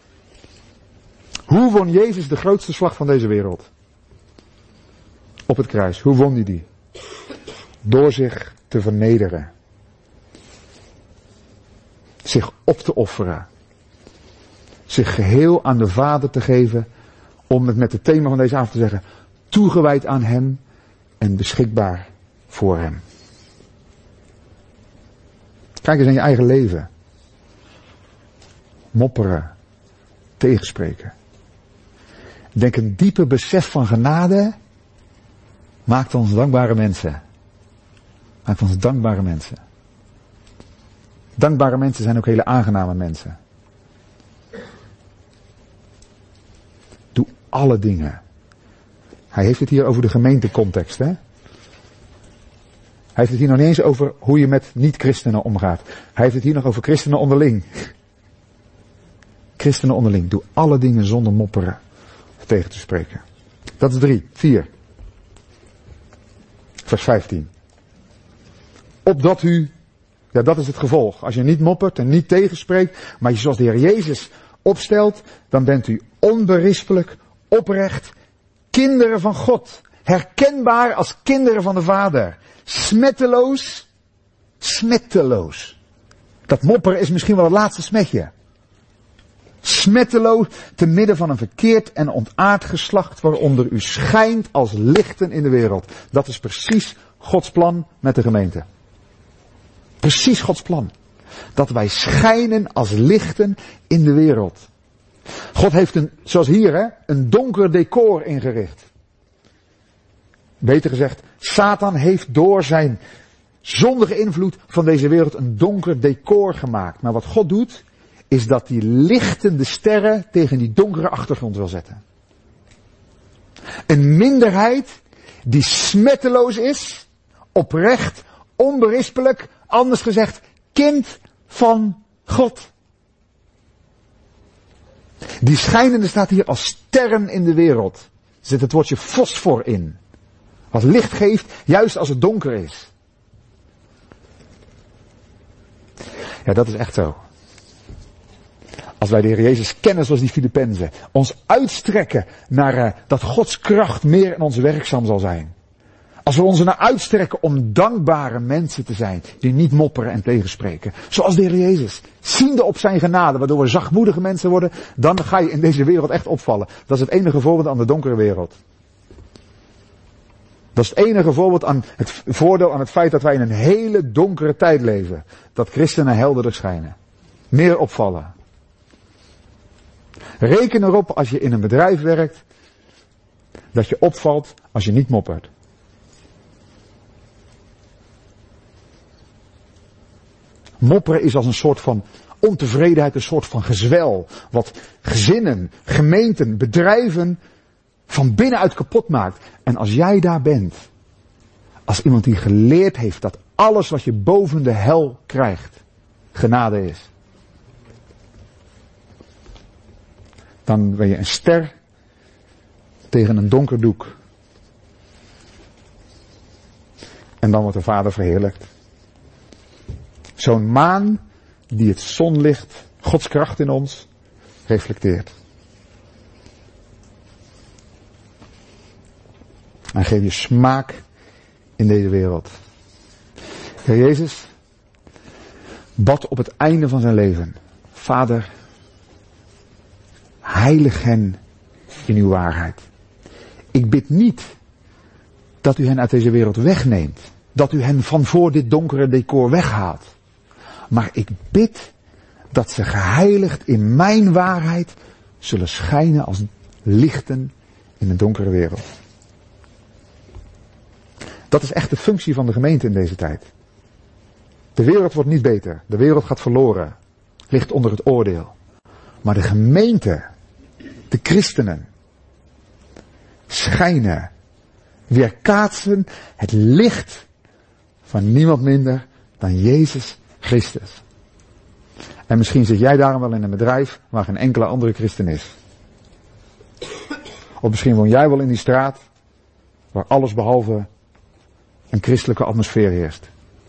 Hoe won Jezus de grootste slag van deze wereld? Op het kruis. Hoe won hij die? Door zich te vernederen. Zich op te offeren. Zich geheel aan de Vader te geven. Om het met het thema van deze avond te zeggen. Toegewijd aan hem. En beschikbaar voor hem. Kijk eens in je eigen leven. Mopperen. Tegenspreken. Denk een diepe besef van genade. Maakt ons dankbare mensen. Maakt ons dankbare mensen. Dankbare mensen zijn ook hele aangename mensen. Doe alle dingen. Hij heeft het hier over de gemeentecontext, hè? Hij heeft het hier nog niet eens over hoe je met niet-christenen omgaat. Hij heeft het hier nog over christenen onderling. Christenen onderling. Doe alle dingen zonder mopperen of tegen te spreken. Dat is drie. Vier. Vers vijftien. Opdat u, ja dat is het gevolg. Als je niet moppert en niet tegenspreekt, maar je zoals de Heer Jezus opstelt, dan bent u onberispelijk, oprecht, kinderen van God. Herkenbaar als kinderen van de Vader. Smetteloos, smetteloos. Dat mopperen is misschien wel het laatste smetje. Smetteloos te midden van een verkeerd en ontaard geslacht waaronder u schijnt als lichten in de wereld. Dat is precies Gods plan met de gemeente. Precies Gods plan. Dat wij schijnen als lichten in de wereld. God heeft een, zoals hier hè, een donker decor ingericht. Beter gezegd, Satan heeft door zijn zondige invloed van deze wereld een donker decor gemaakt. Maar wat God doet, is dat hij lichtende sterren tegen die donkere achtergrond wil zetten. Een minderheid die smetteloos is, oprecht, onberispelijk, anders gezegd, kind van God. Die schijnende staat hier als sterren in de wereld. Er zit het woordje fosfor in. Wat licht geeft, juist als het donker is. Ja, dat is echt zo. Als wij de Heer Jezus kennen zoals die Filippenzen. Ons uitstrekken naar uh, dat Gods kracht meer in ons werkzaam zal zijn. Als we ons er naar uitstrekken om dankbare mensen te zijn. Die niet mopperen en tegenspreken. Zoals de Heer Jezus. Ziende op zijn genade. Waardoor we zachtmoedige mensen worden. Dan ga je in deze wereld echt opvallen. Dat is het enige voorbeeld aan de donkere wereld. Dat is het enige voorbeeld aan het voordeel aan het feit dat wij in een hele donkere tijd leven. Dat christenen helderder schijnen. Meer opvallen. Reken erop als je in een bedrijf werkt. Dat je opvalt als je niet moppert. Mopperen is als een soort van ontevredenheid, een soort van gezwel. Wat gezinnen, gemeenten, bedrijven van binnenuit kapot maakt. En als jij daar bent, als iemand die geleerd heeft dat alles wat je boven de hel krijgt, genade is. Dan ben je een ster tegen een donker doek. En dan wordt de Vader verheerlijkt. Zo'n maan die het zonlicht, Gods kracht in ons, reflecteert. En geef je smaak in deze wereld. Heer Jezus bad op het einde van zijn leven. Vader, heilig hen in uw waarheid. Ik bid niet dat u hen uit deze wereld wegneemt. Dat u hen van voor dit donkere decor weghaalt. Maar ik bid dat ze geheiligd in mijn waarheid zullen schijnen als lichten in een donkere wereld. Dat is echt de functie van de gemeente in deze tijd. De wereld wordt niet beter. De wereld gaat verloren. Ligt onder het oordeel. Maar de gemeente, de christenen, schijnen, weerkaatsen het licht van niemand minder dan Jezus Christus. En misschien zit jij daarom wel in een bedrijf waar geen enkele andere christen is. Of misschien woon jij wel in die straat waar alles behalve een christelijke atmosfeer heerst.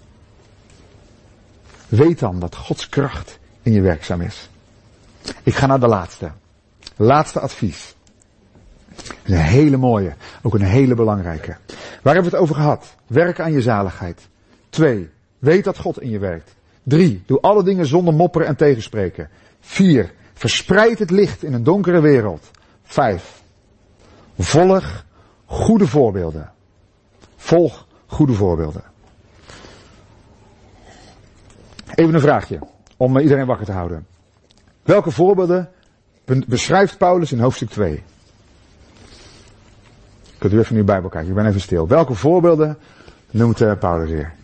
Weet dan dat Gods kracht in je werkzaam is. Ik ga naar de laatste. Laatste advies. Dat is een hele mooie, ook een hele belangrijke. Waar hebben we het over gehad? Werk aan je zaligheid. Twee, weet dat God in je werkt. Drie, doe alle dingen zonder mopperen en tegenspreken. Vier, verspreid het licht in een donkere wereld. Vijf, volg goede voorbeelden. Volg goede voorbeelden. Even een vraagje, om iedereen wakker te houden. Welke voorbeelden beschrijft Paulus in hoofdstuk twee? Kunt u even in uw Bijbel kijken, ik ben even stil. Welke voorbeelden noemt uh, Paulus hier?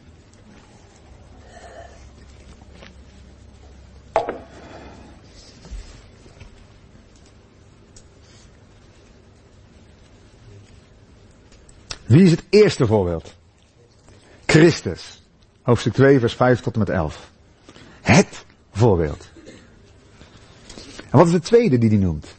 Wie is het eerste voorbeeld? Christus. Hoofdstuk twee, vers vijf tot en met elf. Het voorbeeld. En wat is de tweede die hij noemt?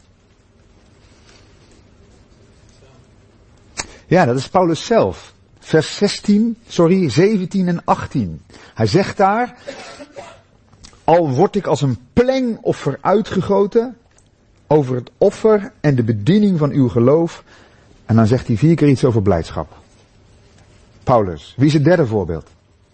Ja, dat is Paulus zelf. Vers zestien, sorry, zeventien en achttien. Hij zegt daar, al word ik als een plengoffer uitgegoten over het offer en de bediening van uw geloof. En dan zegt hij vier keer iets over blijdschap. Paulus. Wie is het derde voorbeeld?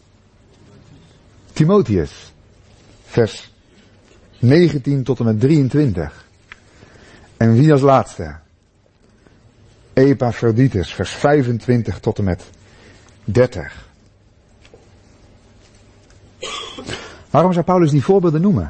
Timotheus. Vers negentien tot en met drieëntwintig. En wie als laatste? Epaphroditus, vers vijfentwintig tot en met dertig. Waarom zou Paulus die voorbeelden noemen?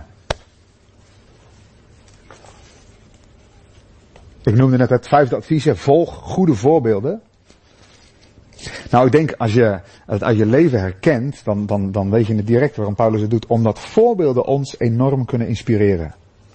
Ik noemde net het vijfde advies, volg goede voorbeelden. Nou, ik denk, als je het uit je leven herkent, dan, dan, dan weet je het direct waarom Paulus het doet. Omdat voorbeelden ons enorm kunnen inspireren.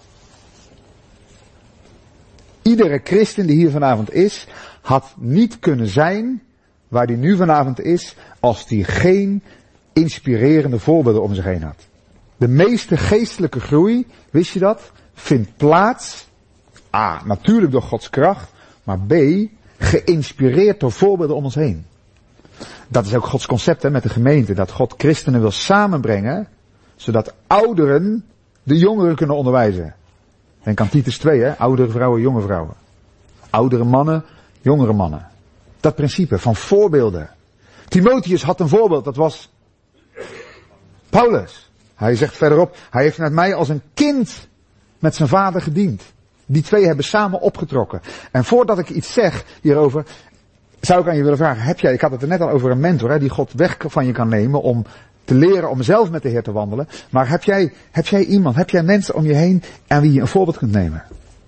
Iedere christen die hier vanavond is, had niet kunnen zijn waar die nu vanavond is, als die geen inspirerende voorbeelden om zich heen had. De meeste geestelijke groei, wist je dat, vindt plaats, A, natuurlijk door Gods kracht, maar B, geïnspireerd door voorbeelden om ons heen. Dat is ook Gods concept hè, met de gemeente, dat God christenen wil samenbrengen, zodat ouderen de jongeren kunnen onderwijzen. Denk aan Titus twee, hè, oudere vrouwen, jonge vrouwen. Oudere mannen, jongere mannen. Dat principe van voorbeelden. Timotheus had een voorbeeld, dat was Paulus. Hij zegt verderop, hij heeft met mij als een kind met zijn vader gediend. Die twee hebben samen opgetrokken. En voordat ik iets zeg hierover, zou ik aan je willen vragen, heb jij, ik had het er net al over een mentor, hè, die God weg van je kan nemen om te leren om zelf met de Heer te wandelen. Maar heb jij, heb jij iemand, heb jij mensen om je heen aan wie je een voorbeeld kunt nemen?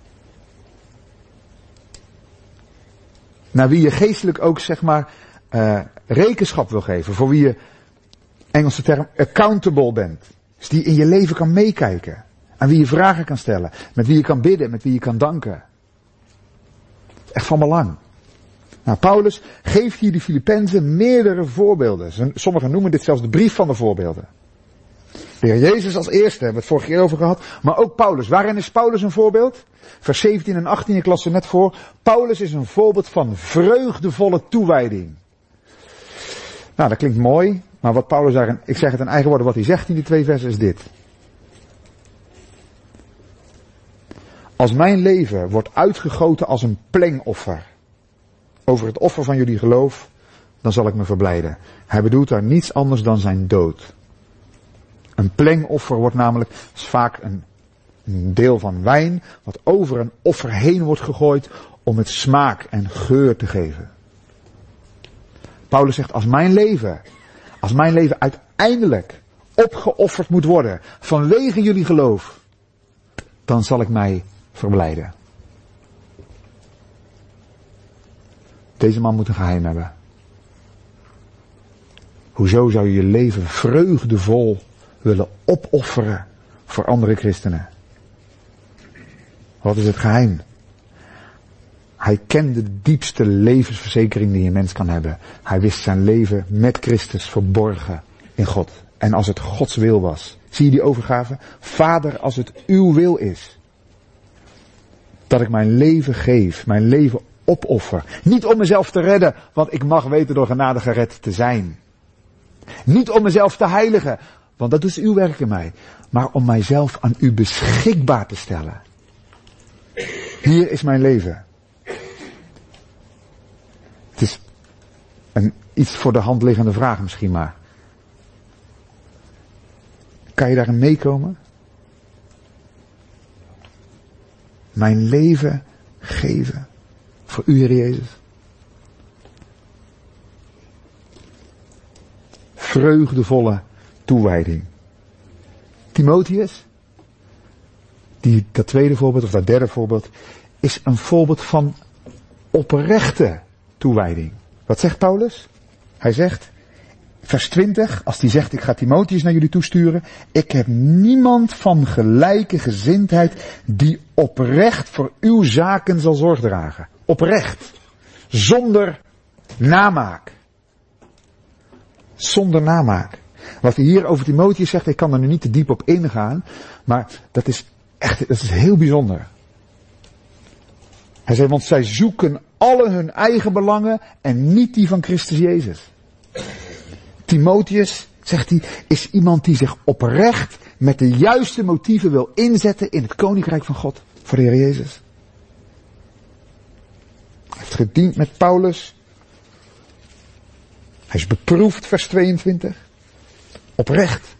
Naar wie je geestelijk ook, zeg maar, uh, rekenschap wil geven. Voor wie je, Engelse term, accountable bent. Dus die in je leven kan meekijken. Aan wie je vragen kan stellen. Met wie je kan bidden, met wie je kan danken. Echt van belang. Nou, Paulus geeft hier de Filippenzen meerdere voorbeelden. Sommigen noemen dit zelfs de brief van de voorbeelden. De Heer Jezus als eerste, hebben we het vorige keer over gehad. Maar ook Paulus. Waarin is Paulus een voorbeeld? Vers zeventien en achttien, ik las ze net voor. Paulus is een voorbeeld van vreugdevolle toewijding. Nou, dat klinkt mooi. Maar wat Paulus daarin, ik zeg het in eigen woorden, wat hij zegt in die twee versen is dit. Als mijn leven wordt uitgegoten als een plengoffer over het offer van jullie geloof, dan zal ik me verblijden. Hij bedoelt daar niets anders dan zijn dood. Een plengoffer wordt namelijk, is vaak een, een deel van wijn, wat over een offer heen wordt gegooid om het smaak en geur te geven. Paulus zegt, als mijn leven, als mijn leven uiteindelijk opgeofferd moet worden vanwege jullie geloof, dan zal ik mij verblijden. Deze man moet een geheim hebben. Hoezo zou je je leven vreugdevol willen opofferen voor andere christenen? Wat is het geheim? Hij kende de diepste levensverzekering die een mens kan hebben. Hij wist zijn leven met Christus verborgen in God. En als het Gods wil was. Zie je die overgave? Vader, als het uw wil is. Dat ik mijn leven geef, mijn leven opoffer. Niet om mezelf te redden, want ik mag weten door genade gered te zijn. Niet om mezelf te heiligen, want dat is uw werk in mij. Maar om mijzelf aan u beschikbaar te stellen. Hier is mijn leven. Het is een iets voor de hand liggende vraag misschien maar. Kan je daarin meekomen? Mijn leven geven voor u, Heer Jezus. Vreugdevolle toewijding. Timotheus, die, dat tweede voorbeeld of dat derde voorbeeld, is een voorbeeld van oprechte toewijding. Wat zegt Paulus? Hij zegt, vers twintig, als hij zegt, ik ga Timotheus naar jullie toesturen. Ik heb niemand van gelijke gezindheid die oprecht voor uw zaken zal zorg dragen. Oprecht. Zonder namaak. Zonder namaak. Wat hij hier over Timotheus zegt, ik kan er nu niet te diep op ingaan. Maar dat is echt, dat is heel bijzonder. Hij zei, want zij zoeken alle hun eigen belangen en niet die van Christus Jezus. Timotheus, zegt hij, is iemand die zich oprecht met de juiste motieven wil inzetten in het koninkrijk van God. Voor de Heer Jezus. Hij heeft gediend met Paulus. Hij is beproefd, vers tweeëntwintig. Oprecht.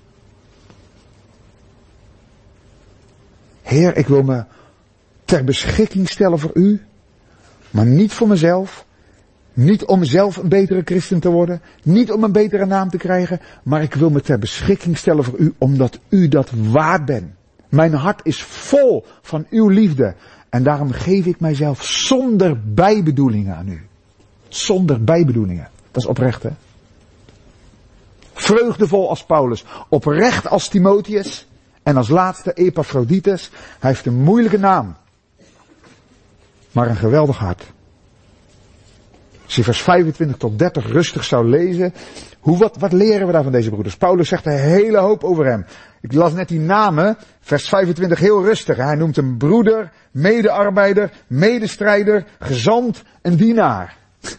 Heer, ik wil me ter beschikking stellen voor u. Maar niet voor mezelf. Niet om zelf een betere christen te worden. Niet om een betere naam te krijgen. Maar ik wil me ter beschikking stellen voor u. Omdat u dat waard bent. Mijn hart is vol van uw liefde. En daarom geef ik mijzelf zonder bijbedoelingen aan u. Zonder bijbedoelingen. Dat is oprecht, hè? Vreugdevol als Paulus. Oprecht als Timotheus. En als laatste Epaphroditus. Hij heeft een moeilijke naam. Maar een geweldig hart. Als je vers vijfentwintig tot dertig rustig zou lezen. Hoe, wat, wat leren we daar van deze broeders? Paulus zegt een hele hoop over hem. Ik las net die namen. Vers vijfentwintig heel rustig. Hij noemt hem broeder, medearbeider, medestrijder, gezant en dienaar.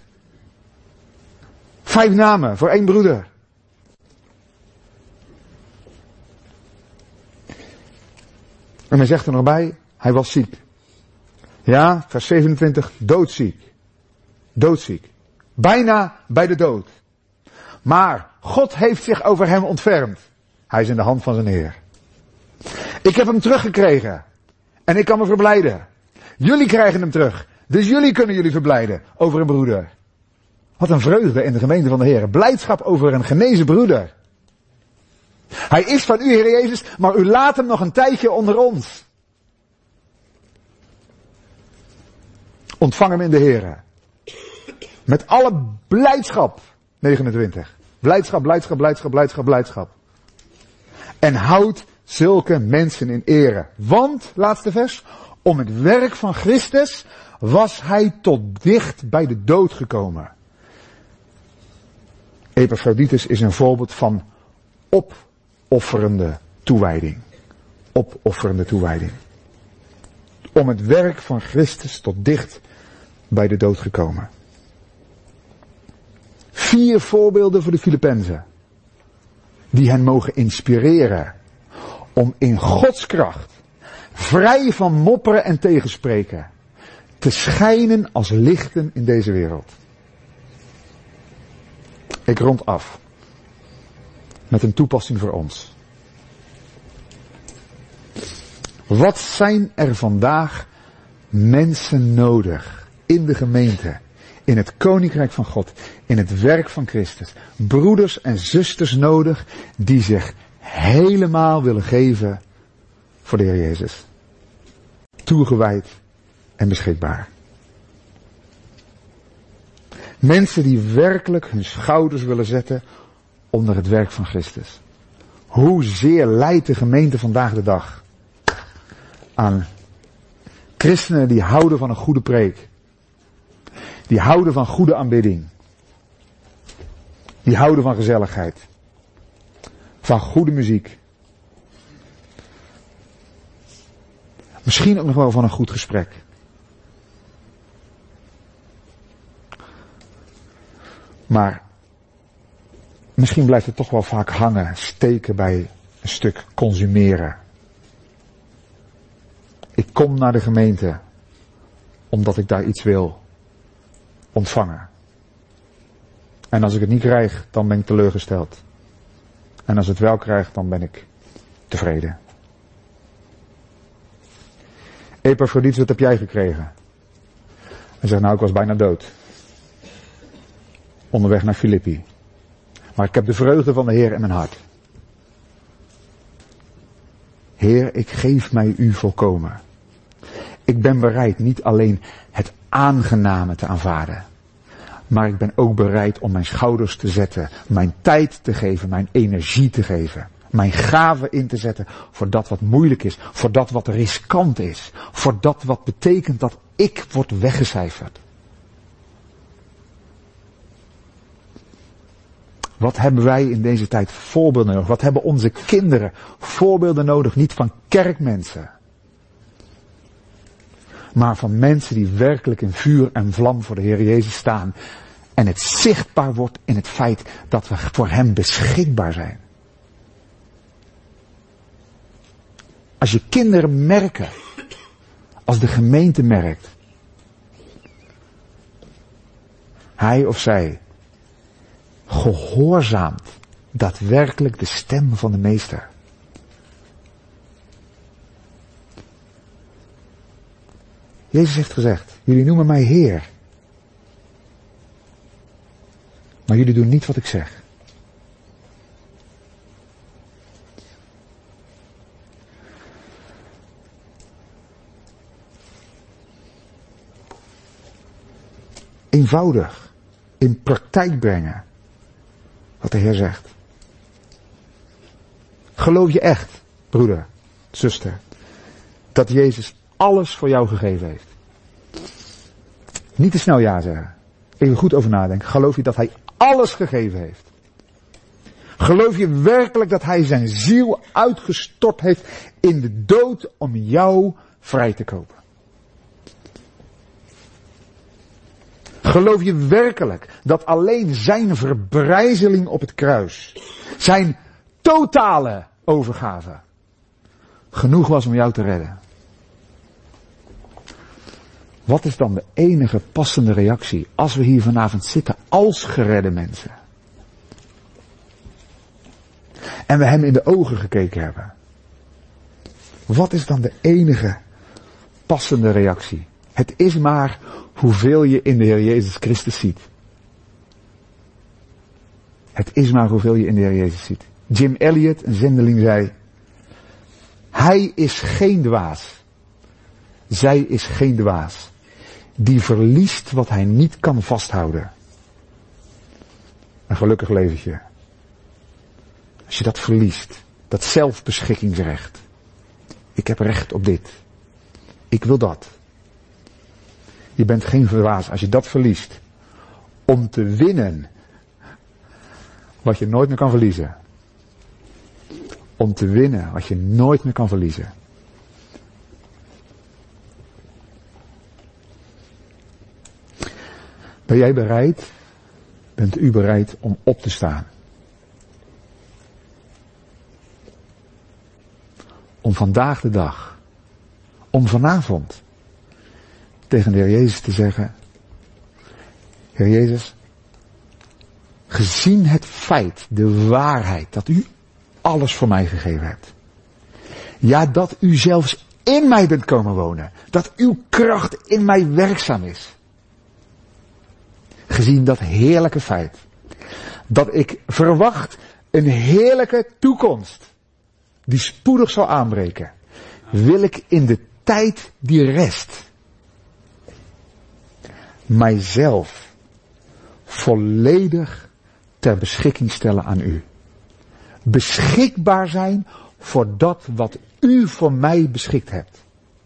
Vijf namen voor één broeder. En hij zegt er nog bij, hij was ziek. Ja, vers zevenentwintig, doodziek. Doodziek. Bijna bij de dood. Maar God heeft zich over hem ontfermd. Hij is in de hand van zijn Heer. Ik heb hem teruggekregen. En ik kan me verblijden. Jullie krijgen hem terug. Dus jullie kunnen jullie verblijden over een broeder. Wat een vreugde in de gemeente van de Heer. Blijdschap over een genezen broeder. Hij is van u, Heer Jezus, maar u laat hem nog een tijdje onder ons. Ontvang hem in de Heer. Met alle blijdschap. negenentwintig. Blijdschap, blijdschap, blijdschap, blijdschap, blijdschap. En houd zulke mensen in ere. Want, laatste vers, om het werk van Christus was hij tot dicht bij de dood gekomen. Epaphroditus is een voorbeeld van opofferende toewijding. Opofferende toewijding. Om het werk van Christus tot dicht bij de dood gekomen. Vier voorbeelden voor de Filippenzen. Die hen mogen inspireren. Om in Gods kracht, vrij van mopperen en tegenspreken, te schijnen als lichten in deze wereld. Ik rond af. Met een toepassing voor ons. Wat zijn er vandaag mensen nodig in de gemeente, in het koninkrijk van God, in het werk van Christus? Broeders en zusters nodig die zich helemaal willen geven voor de Heer Jezus. Toegewijd en beschikbaar. Mensen die werkelijk hun schouders willen zetten onder het werk van Christus. Hoezeer lijdt de gemeente vandaag de dag aan christenen die houden van een goede preek. Die houden van goede aanbidding. Die houden van gezelligheid. Van goede muziek. Misschien ook nog wel van een goed gesprek. Maar misschien blijft het toch wel vaak hangen, steken bij een stuk consumeren. Ik kom naar de gemeente omdat ik daar iets wil ontvangen. En als ik het niet krijg, dan ben ik teleurgesteld. En als ik het wel krijg, dan ben ik tevreden. Epaphroditus, wat heb jij gekregen? Hij zegt, nou, ik was bijna dood. Onderweg naar Filippi. Maar ik heb de vreugde van de Heer in mijn hart. Heer, ik geef mij u volkomen. Ik ben bereid niet alleen het aangename te aanvaarden. Maar ik ben ook bereid om mijn schouders te zetten. Mijn tijd te geven, mijn energie te geven. Mijn gaven in te zetten voor dat wat moeilijk is. Voor dat wat riskant is. Voor dat wat betekent dat ik word weggecijferd. Wat hebben wij in deze tijd voorbeelden nodig? Wat hebben onze kinderen voorbeelden nodig? Niet van kerkmensen. Maar van mensen die werkelijk in vuur en vlam voor de Heer Jezus staan. En het zichtbaar wordt in het feit dat we voor Hem beschikbaar zijn. Als je kinderen merken, als de gemeente merkt, hij of zij gehoorzaamt daadwerkelijk de stem van de Meester. Jezus heeft gezegd, jullie noemen mij Heer. Maar jullie doen niet wat ik zeg. Eenvoudig in praktijk brengen wat de Heer zegt. Geloof je echt, broeder, zuster, dat Jezus alles voor jou gegeven heeft? Niet te snel ja zeggen. Even goed over nadenken. Geloof je dat Hij alles gegeven heeft? Geloof je werkelijk dat Hij zijn ziel uitgestort heeft in de dood om jou vrij te kopen? Geloof je werkelijk dat alleen zijn verbrijzeling op het kruis, zijn totale overgave, genoeg was om jou te redden? Wat is dan de enige passende reactie als we hier vanavond zitten als geredde mensen? En we Hem in de ogen gekeken hebben. Wat is dan de enige passende reactie? Het is maar hoeveel je in de Heer Jezus Christus ziet. Het is maar hoeveel je in de Heer Jezus ziet. Jim Elliot, een zendeling, zei: Hij is geen dwaas. Zij is geen dwaas. Die verliest wat hij niet kan vasthouden. Een gelukkig leventje. Als je dat verliest, dat zelfbeschikkingsrecht. Ik heb recht op dit. Ik wil dat. Je bent geen dwaas als je dat verliest. Om te winnen wat je nooit meer kan verliezen. Om te winnen wat je nooit meer kan verliezen. Ben jij bereid? Bent u bereid om op te staan? Om vandaag de dag, om vanavond, tegen de Heer Jezus te zeggen: Heer Jezus, gezien het feit, de waarheid, dat u alles voor mij gegeven hebt. Ja, dat u zelfs in mij bent komen wonen. Dat uw kracht in mij werkzaam is. Gezien dat heerlijke feit. Dat ik verwacht een heerlijke toekomst. Die spoedig zal aanbreken. Wil ik in de tijd die rest. Mijzelf volledig ter beschikking stellen aan u. Beschikbaar zijn voor dat wat u voor mij beschikt hebt.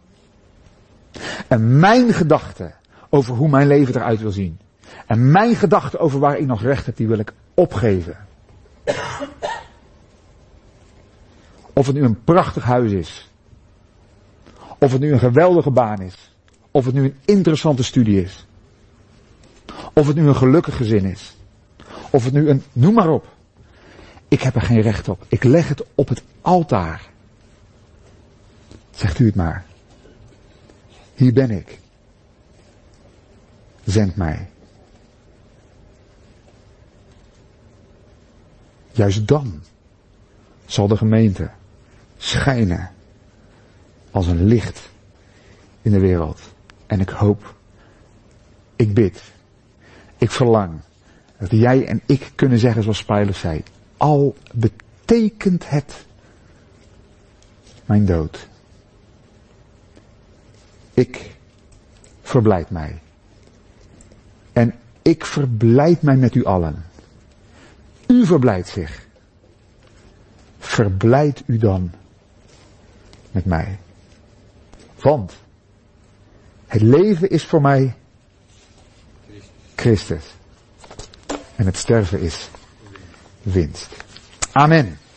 En mijn gedachten over hoe mijn leven eruit wil zien. En mijn gedachten over waar ik nog recht heb, die wil ik opgeven. Of het nu een prachtig huis is. Of het nu een geweldige baan is. Of het nu een interessante studie is. Of het nu een gelukkig gezin is. Of het nu een, noem maar op. Ik heb er geen recht op. Ik leg het op het altaar. Zegt u het maar. Hier ben ik. Zend mij. Juist dan zal de gemeente schijnen als een licht in de wereld. En ik hoop, ik bid, ik verlang dat jij en ik kunnen zeggen zoals Paulus zei: al betekent het mijn dood. Ik verblijd mij. En ik verblijd mij met u allen. U verblijdt zich. Verblijd u dan met mij. Want het leven is voor mij Christus. En het sterven is winst. Amen.